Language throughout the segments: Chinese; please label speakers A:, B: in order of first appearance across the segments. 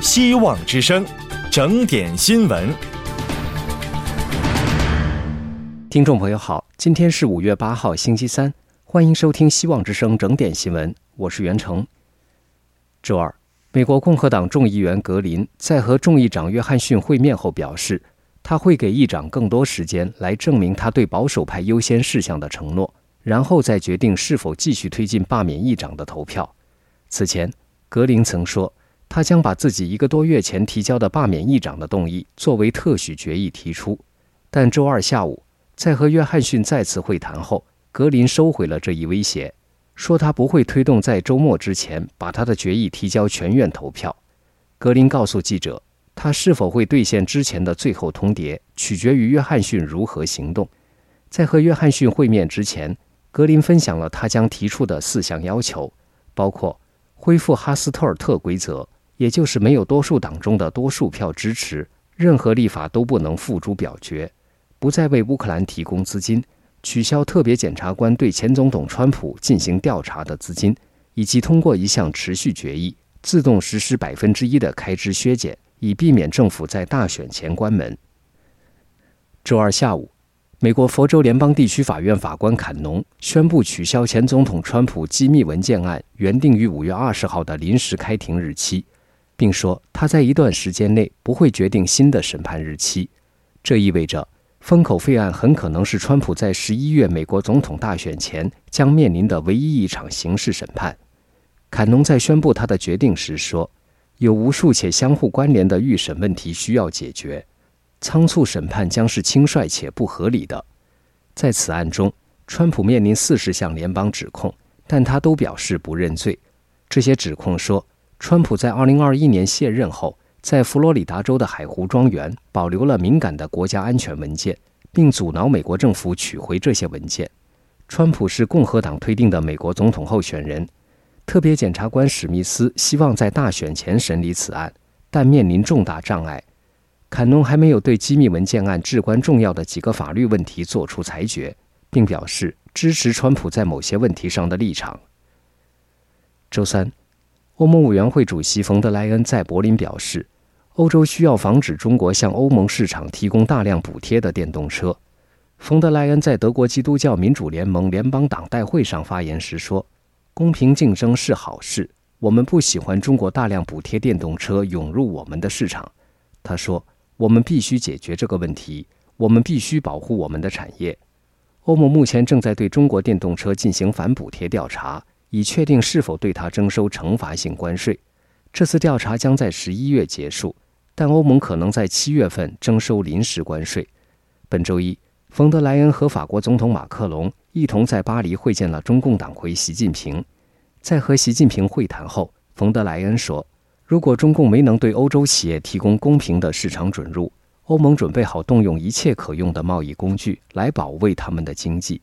A: 希望之声，整点新闻。
B: 听众朋友好，今天是5月8号星期三，欢迎收听希望之声整点新闻，我是袁成。周二，美国共和党众议员格林在和众议长约翰逊会面后表示，他会给议长更多时间来证明他对保守派优先事项的承诺，然后再决定是否继续推进罢免议长的投票。此前，格林曾说，他将把自己1个多月前提交的罢免议长的动议作为特许决议提出，但周二下午，在和约翰逊再次会谈后，格林收回了这一威胁，说他不会推动在周末之前把他的决议提交全院投票。格林告诉记者，他是否会兑现之前的最后通牒，取决于约翰逊如何行动。在和约翰逊会面之前，格林分享了他将提出的4项要求，包括恢复哈斯特尔特规则，也就是没有多数党中的多数票支持，任何立法都不能付诸表决，不再为乌克兰提供资金，取消特别检察官对前总统川普进行调查的资金，以及通过一项持续决议，自动实施1%的开支削减，以避免政府在大选前关门。周二下午，美国佛州联邦地区法院法官坎农宣布取消前总统川普机密文件案原定于5月20号的临时开庭日期，并说他在一段时间内不会决定新的审判日期。这意味着封口费案很可能是川普在11月美国总统大选前将面临的唯一一场刑事审判。坎农在宣布他的决定时说，有无数且相互关联的预审问题需要解决，仓促审判将是轻率且不合理的。在此案中，川普面临40项联邦指控，但他都表示不认罪。这些指控说，川普在2021年卸任后，在佛罗里达州的海湖庄园保留了敏感的国家安全文件，并阻挠美国政府取回这些文件。川普是共和党推定的美国总统候选人，特别检察官史密斯希望在大选前审理此案，但面临重大障碍。坎农还没有对机密文件案至关重要的几个法律问题做出裁决，并表示支持川普在某些问题上的立场。周三，欧盟委员会主席冯德莱恩在柏林表示，欧洲需要防止中国向欧盟市场提供大量补贴的电动车。冯德莱恩在德国基督教民主联盟联邦党代会上发言时说，公平竞争是好事，我们不喜欢中国大量补贴电动车涌入我们的市场。他说，我们必须解决这个问题，我们必须保护我们的产业。欧盟目前正在对中国电动车进行反补贴调查，以确定是否对它征收惩罚性关税。这次调查将在11月结束，但欧盟可能在7月份征收临时关税。本周一，冯德莱恩和法国总统马克龙一同在巴黎会见了中共党魁习近平。在和习近平会谈后，冯德莱恩说，如果中共没能对欧洲企业提供公平的市场准入，欧盟准备好动用一切可用的贸易工具来保卫他们的经济。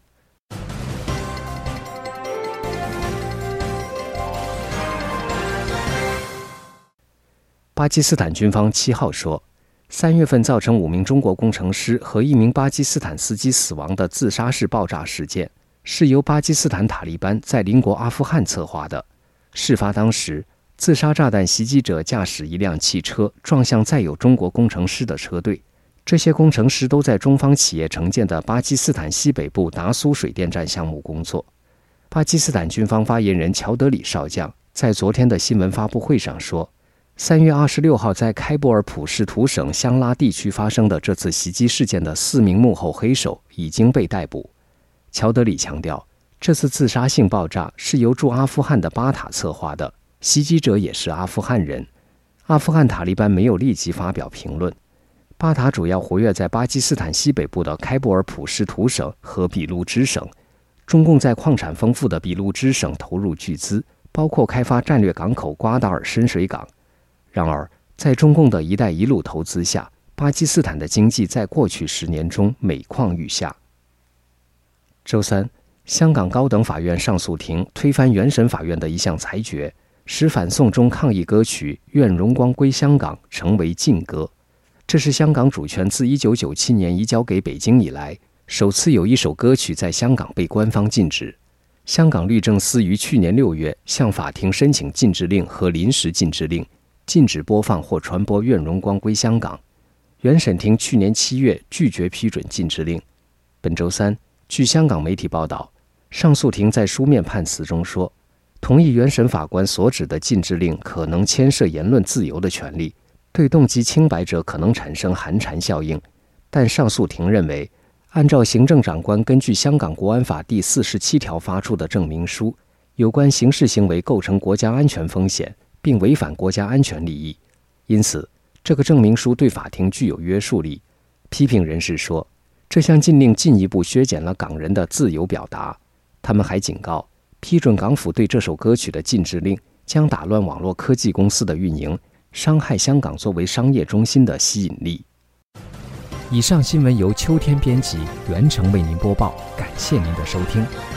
B: 巴基斯坦军方7号说，3月份造成5名中国工程师和1名巴基斯坦司机死亡的自杀式爆炸事件，是由巴基斯坦塔利班在邻国阿富汗策划的。事发当时，自杀炸弹袭击者驾驶一辆汽车撞向载有中国工程师的车队，这些工程师都在中方企业承建的巴基斯坦西北部达苏水电站项目工作。巴基斯坦军方发言人乔德里少将在昨天的新闻发布会上说，3月26号在开伯尔普什图省香拉地区发生的这次袭击事件的4名幕后黑手已经被逮捕。乔德里强调，这次自杀性爆炸是由驻阿富汗的巴塔策划的，袭击者也是阿富汗人。阿富汗塔利班没有立即发表评论。巴塔主要活跃在巴基斯坦西北部的开伯尔普什图省和俾路支省。中共在矿产丰富的俾路支省投入巨资，包括开发战略港口瓜达尔深水港。然而，在中共的一带一路投资下，巴基斯坦的经济在过去10年中每况愈下。周三，香港高等法院上诉庭推翻原审法院的一项裁决，使反送中抗议歌曲《愿荣光归香港》成为禁歌。这是香港主权自1997年移交给北京以来，首次有一首歌曲在香港被官方禁止。香港律政司于去年6月向法庭申请禁制令和临时禁制令， 禁止播放或传播愿荣光归香港。原审庭去年7月拒绝批准禁制令。本周三，据香港媒体报道，上诉庭在书面判词中说，同意原审法官所指的禁制令可能牵涉言论自由的权利，对动机清白者可能产生寒蝉效应。但上诉庭认为，按照行政长官根据香港国安法第47条发出的证明书，有关刑事行为构成国家安全风险，并违反国家安全利益，因此这个证明书对法庭具有约束力。批评人士说，这项禁令进一步削减了港人的自由表达。他们还警告，批准港府对这首歌曲的禁制令将打乱网络科技公司的运营，伤害香港作为商业中心的吸引力。以上新闻由秋天编辑，袁成为您播报，感谢您的收听。